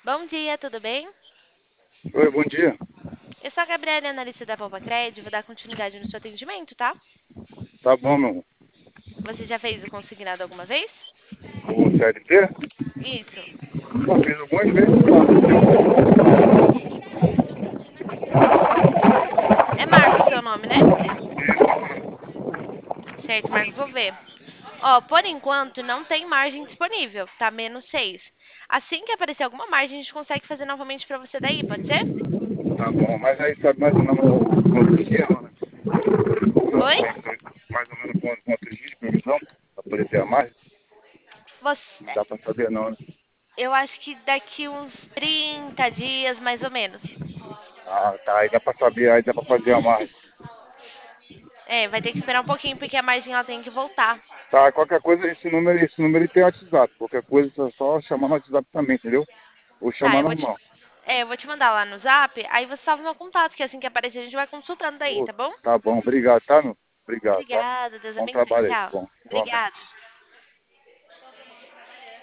Bom dia, tudo bem? Oi, bom dia. Eu sou a Gabriela, analista da Poupa Crédito, vou dar continuidade no seu atendimento, tá? Tá bom, meu amor. Você já fez o consignado alguma vez? O CLT? Isso. Pô, fiz algumas vezes, tá? É Marcos seu nome, né? Certo, Marcos, vou ver. Ó, por enquanto não tem margem disponível, tá menos 6. Assim que aparecer alguma margem, a gente consegue fazer novamente pra você daí, pode ser? Tá bom, mas aí sabe mais ou menos quantos dias, né? Oi? Mais ou menos quantos dias de previsão? Pra poder ter a mais? Não Você... dá pra saber não, né? Eu acho que daqui uns 30 dias, mais ou menos. Ah, tá, aí dá pra saber, aí dá pra fazer a mais. É, vai ter que esperar um pouquinho, porque a margem ela tem que voltar. Tá, qualquer coisa, esse número tem WhatsApp. Qualquer coisa, só chamar no WhatsApp também, entendeu? Ou Tá, chamar normal. eu vou te mandar lá no Zap, aí você salva meu contato, que assim que aparecer a gente vai consultando aí, Pô, tá bom? tá bom, obrigado, tá, meu? Obrigado, tá? Obrigada, Deus Bom abençoe. trabalho aí, Tchau. bom, igualmente. Obrigada.